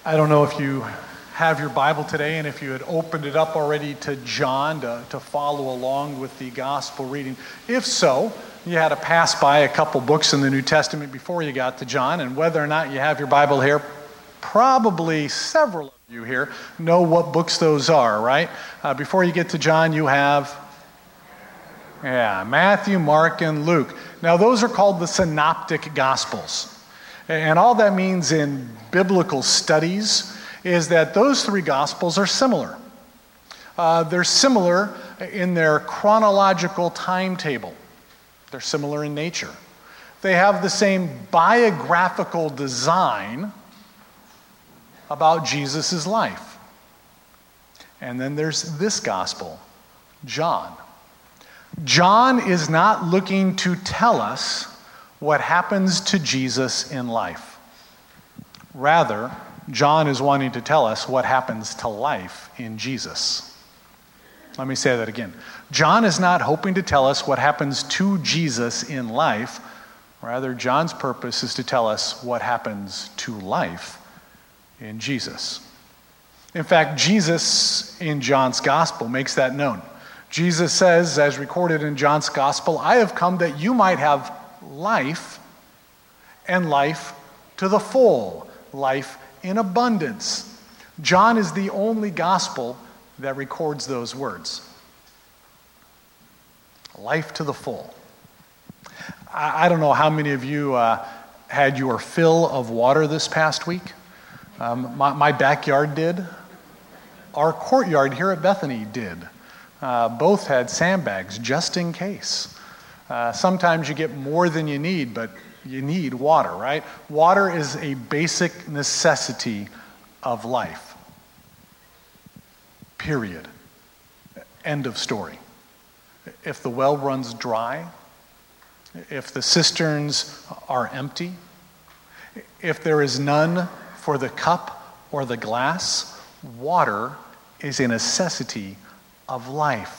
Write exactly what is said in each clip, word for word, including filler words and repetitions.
I don't know if you have your Bible today and if you had opened it up already to John to, to follow along with the gospel reading. If so, you had to pass by a couple books in the New Testament before you got to John, and whether or not you have your Bible here, probably several of you here know what books those are, right? Uh, before you get to John, you have, yeah, Matthew, Mark, and Luke. Now, those are called the Synoptic Gospels. And all that means in biblical studies is that those three Gospels are similar. Uh, they're similar in their chronological timetable. They're similar in nature. They have the same biographical design about Jesus' life. And then there's this Gospel, John. John is not looking to tell us what happens to Jesus in life. Rather, John is wanting to tell us what happens to life in Jesus. Let me say that again. John is not hoping to tell us what happens to Jesus in life. Rather, John's purpose is to tell us what happens to life in Jesus. In fact, Jesus in John's gospel makes that known. Jesus says, as recorded in John's gospel, "I have come that you might have life, and life to the full, life in abundance." John is the only gospel that records those words. Life to the full. I, I don't know how many of you uh, had your fill of water this past week. Um, my, my backyard did. Our courtyard here at Bethany did. Uh, both had sandbags just in case. Uh, sometimes you get more than you need, but you need water, right? Water is a basic necessity of life. Period. End of story. If the well runs dry, if the cisterns are empty, if there is none for the cup or the glass, water is a necessity of life.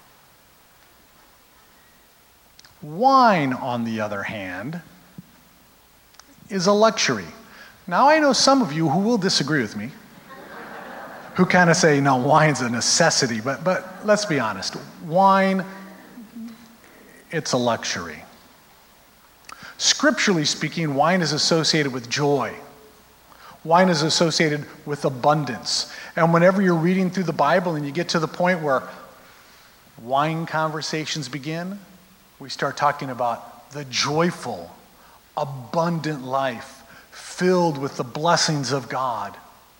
Wine, on the other hand, is a luxury. Now, I know some of you who will disagree with me, who kind of say, no, wine's a necessity, but, but let's be honest. Wine, it's a luxury. Scripturally speaking, wine is associated with joy. Wine is associated with abundance. And whenever you're reading through the Bible and you get to the point where wine conversations begin, we start talking about the joyful, abundant life filled with the blessings of God.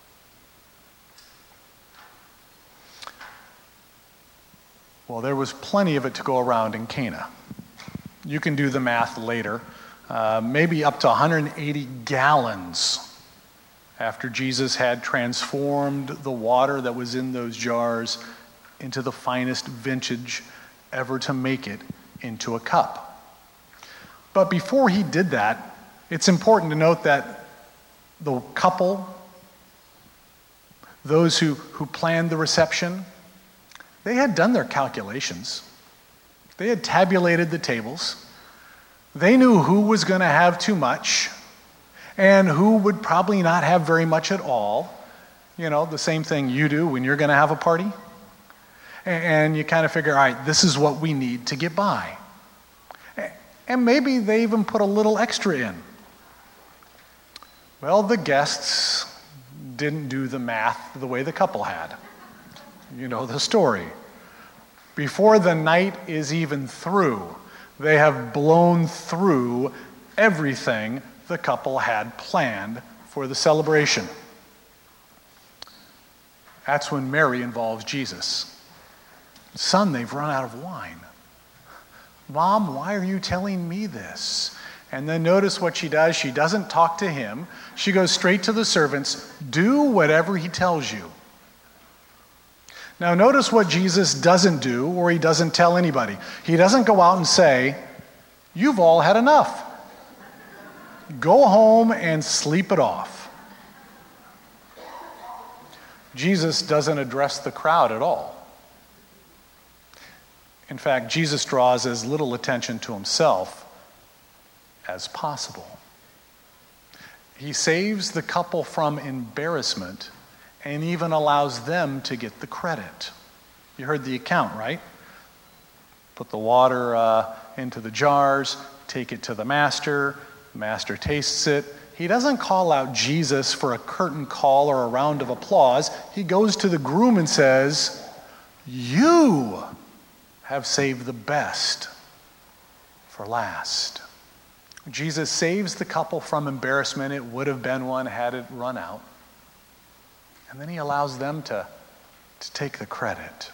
Well, there was plenty of it to go around in Cana. You can do the math later. Uh, maybe up to one hundred eighty gallons after Jesus had transformed the water that was in those jars into the finest vintage ever to make it into a cup. But before he did that, it's important to note that the couple, those who, who planned the reception, they had done their calculations. They had tabulated the tables. They knew who was going to have too much and who would probably not have very much at all. You know, the same thing you do when you're going to have a party. And you kind of figure, all right, this is what we need to get by. And maybe they even put a little extra in. Well, the guests didn't do the math the way the couple had. You know the story. Before the night is even through, they have blown through everything the couple had planned for the celebration. That's when Mary involves Jesus. Son, they've run out of wine. Mom, why are you telling me this? And then notice what she does. She doesn't talk to him. She goes straight to the servants. Do whatever he tells you. Now notice what Jesus doesn't do, or he doesn't tell anybody. He doesn't go out and say, you've all had enough. Go home and sleep it off. Jesus doesn't address the crowd at all. In fact, Jesus draws as little attention to himself as possible. He saves the couple from embarrassment and even allows them to get the credit. You heard the account, right? Put the water uh, into the jars, take it to the master, the master tastes it. He doesn't call out Jesus for a curtain call or a round of applause. He goes to the groom and says, "You have saved the best for last." Jesus saves the couple from embarrassment. It would have been one had it run out. And then he allows them to, to take the credit.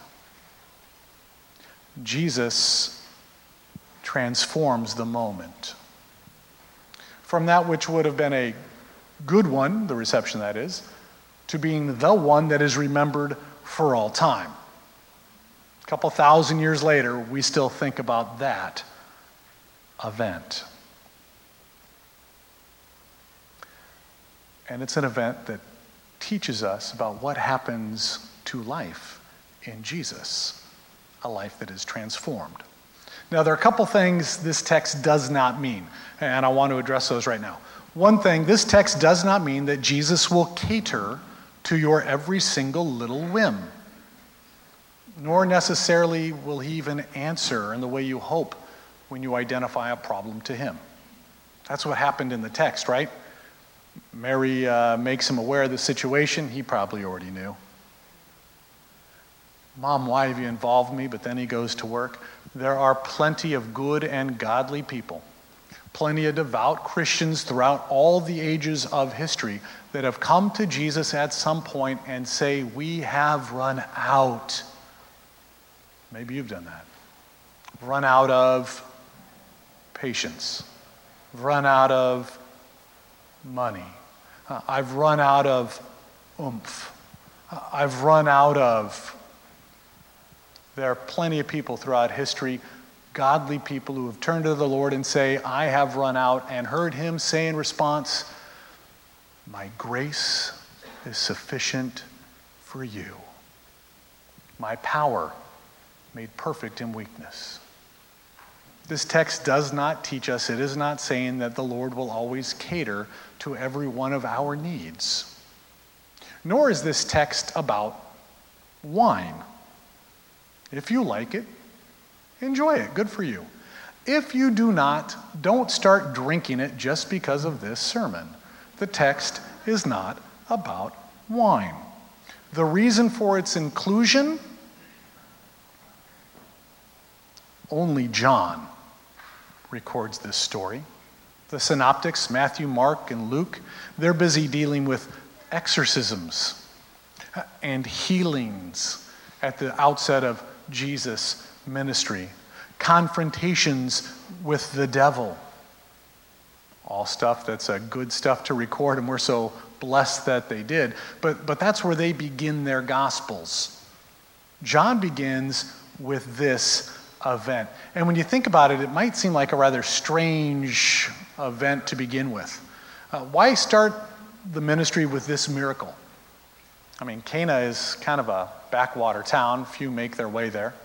Jesus transforms the moment. From that which would have been a good one, the reception that is, to being the one that is remembered for all time. A couple thousand years later, we still think about that event. And it's an event that teaches us about what happens to life in Jesus, a life that is transformed. Now, there are a couple things this text does not mean, and I want to address those right now. One thing, this text does not mean that Jesus will cater to your every single little whim, nor necessarily will he even answer in the way you hope when you identify a problem to him. That's what happened in the text, right? Mary uh, makes him aware of the situation. He probably already knew. "Mom, why have you involved me?" But then he goes to work. There are plenty of good and godly people, plenty of devout Christians throughout all the ages of history that have come to Jesus at some point and say, "We have run out." Maybe you've done that. Run out of patience. Run out of money. Uh, I've run out of oomph. Uh, I've run out of. There are plenty of people throughout history, godly people who have turned to the Lord and say, "I have run out," and heard him say in response, "My grace is sufficient for you. My power made perfect in weakness." This text does not teach us, it is not saying that the Lord will always cater to every one of our needs. Nor is this text about wine. If you like it, enjoy it. Good for you. If you do not, don't start drinking it just because of this sermon. The text is not about wine. The reason for its inclusion, only John records this story. The synoptics, Matthew, Mark, and Luke, they're busy dealing with exorcisms and healings at the outset of Jesus' ministry, confrontations with the devil. All stuff that's a good stuff to record, and we're so blessed that they did. But, but that's where they begin their gospels. John begins with this event. And when you think about it, it might seem like a rather strange event to begin with. Uh, why start the ministry with this miracle? I mean, Cana is kind of a backwater town. Few make their way there.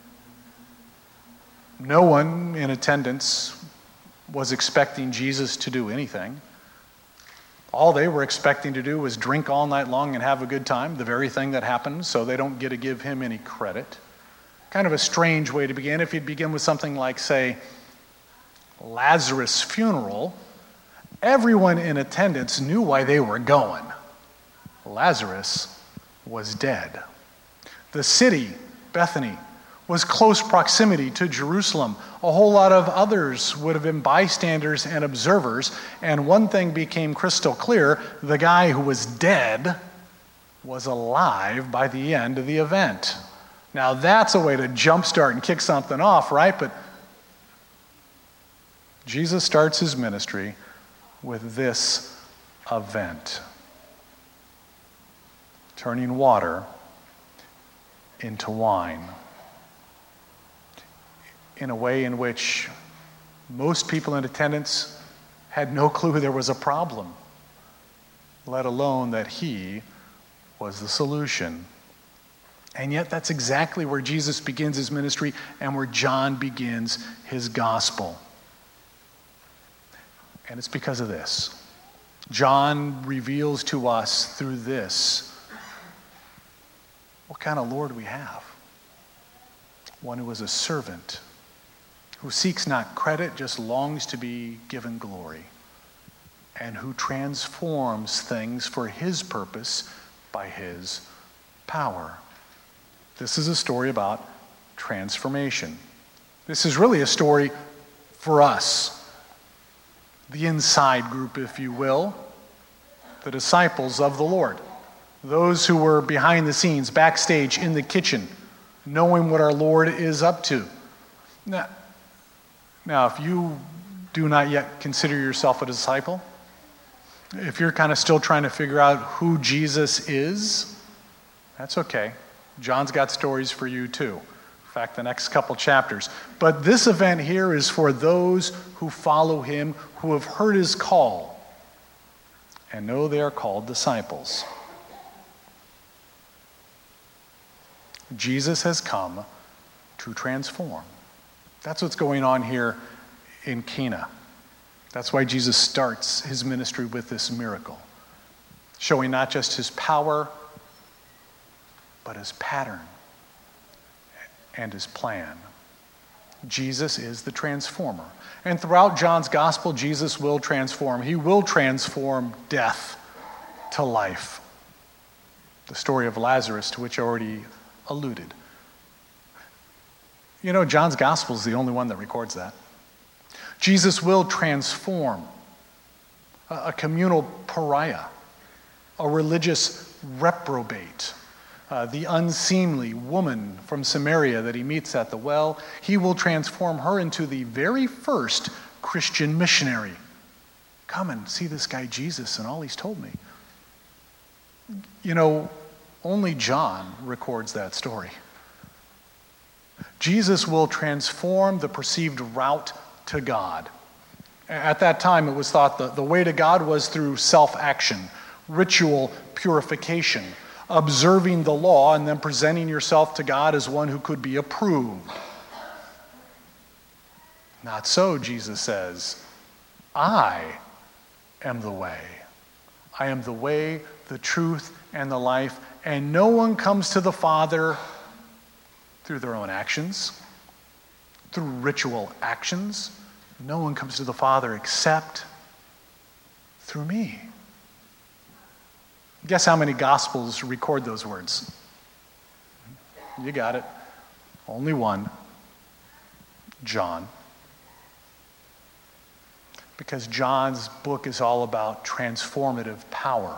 No one in attendance was expecting Jesus to do anything. All they were expecting to do was drink all night long and have a good time, the very thing that happened, so they don't get to give him any credit. Kind of a strange way to begin. If you'd begin with something like, say, Lazarus' funeral, everyone in attendance knew why they were going. Lazarus was dead. The city, Bethany, was close proximity to Jerusalem. A whole lot of others would have been bystanders and observers, and one thing became crystal clear: the guy who was dead was alive by the end of the event. Now that's a way to jumpstart and kick something off, right? But Jesus starts his ministry with this event: turning water into wine, in a way in which most people in attendance had no clue there was a problem, let alone that he was the solution. And yet that's exactly where Jesus begins his ministry and where John begins his gospel. And it's because of this. John reveals to us through this what kind of Lord we have. One who is a servant, who seeks not credit, just longs to be given glory, and who transforms things for his purpose by his power. This is a story about transformation. This is really a story for us, the inside group, if you will, the disciples of the Lord, those who were behind the scenes, backstage, in the kitchen, knowing what our Lord is up to. Now, now, if you do not yet consider yourself a disciple, if you're kind of still trying to figure out who Jesus is, that's okay. John's got stories for you too. In fact, the next couple chapters. But this event here is for those who follow him, who have heard his call and know they are called disciples. Jesus has come to transform. That's what's going on here in Cana. That's why Jesus starts his ministry with this miracle, showing not just his power, but his pattern and his plan. Jesus is the transformer. And throughout John's gospel, Jesus will transform. He will transform death to life. The story of Lazarus, to which I already alluded. You know, John's gospel is the only one that records that. Jesus will transform a, a communal pariah, a religious reprobate, uh, the unseemly woman from Samaria that he meets at the well. He will transform her into the very first Christian missionary. Come and see this guy Jesus and all he's told me. You know, only John records that story. Jesus will transform the perceived route to God. At that time, it was thought that the way to God was through self-action, ritual purification, observing the law, and then presenting yourself to God as one who could be approved. Not so, Jesus says. I am the way. I am the way, the truth, and the life, and no one comes to the Father through their own actions, through ritual actions. No one comes to the Father except through me. Guess how many Gospels record those words? You got it. Only one. John. Because John's book is all about transformative power.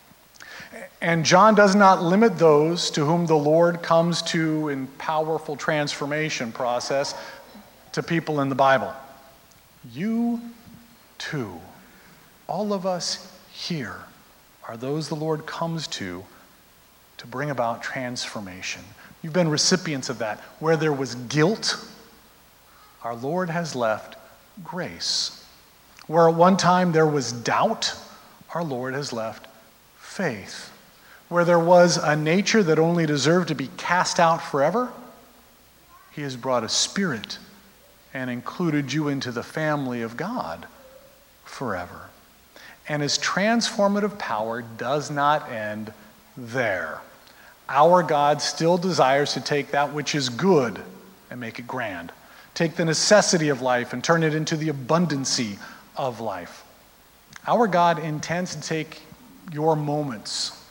And John does not limit those to whom the Lord comes to in powerful transformation process to people in the Bible. You too, all of us here, are those the Lord comes to to bring about transformation. You've been recipients of that. Where there was guilt, our Lord has left grace. Where at one time there was doubt, our Lord has left faith. Where there was a nature that only deserved to be cast out forever, he has brought a spirit and included you into the family of God forever. And his transformative power does not end there. Our God still desires to take that which is good and make it grand. Take the necessity of life and turn it into the abundancy of life. Our God intends to take your moments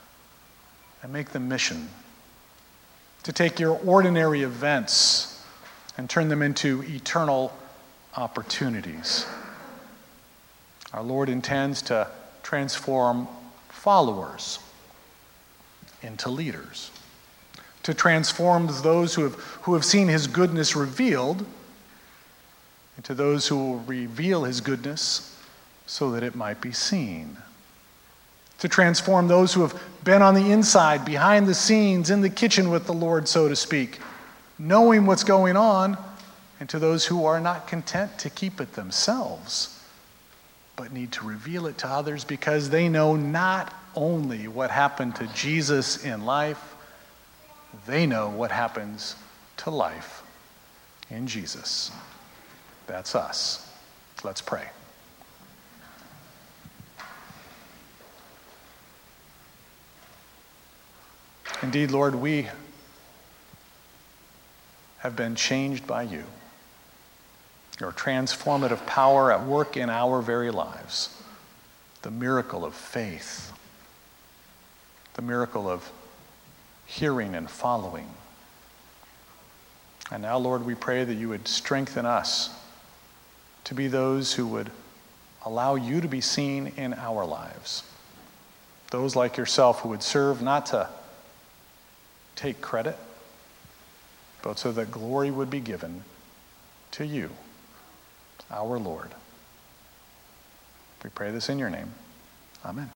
and make them mission. To take your ordinary events and turn them into eternal opportunities. Our Lord intends to transform followers into leaders. To transform those who have, who have seen his goodness revealed into those who will reveal his goodness so that it might be seen. To transform those who have been on the inside, behind the scenes, in the kitchen with the Lord, so to speak, knowing what's going on, and to those who are not content to keep it themselves, but need to reveal it to others because they know not only what happened to Jesus in life, they know what happens to life in Jesus. That's us. Let's pray. Indeed, Lord, we have been changed by you. Your transformative power at work in our very lives. The miracle of faith. The miracle of hearing and following. And now, Lord, we pray that you would strengthen us to be those who would allow you to be seen in our lives. Those like yourself who would serve not to take credit, but so that glory would be given to you, our Lord. We pray this in your name. Amen.